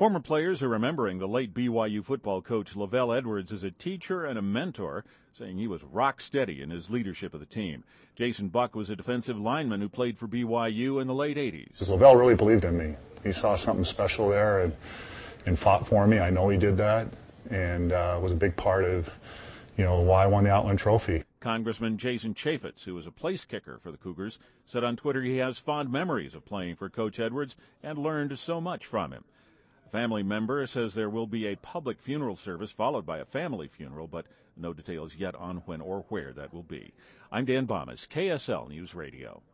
Former players are remembering the late BYU football coach Lavelle Edwards as a teacher and a mentor, saying he was rock steady in his leadership of the team. Jason Buck was a defensive lineman who played for BYU in the late 80s. Lavelle really believed in me. He saw something special there and fought for me. I know he did that, and was a big part of, why I won the Outland Trophy. Congressman Jason Chaffetz, who was a place kicker for the Cougars, said on Twitter he has fond memories of playing for Coach Edwards and learned so much from him. A family member says there will be a public funeral service followed by a family funeral, but no details yet on when or where that will be. I'm Dan Bomas, KSL News Radio.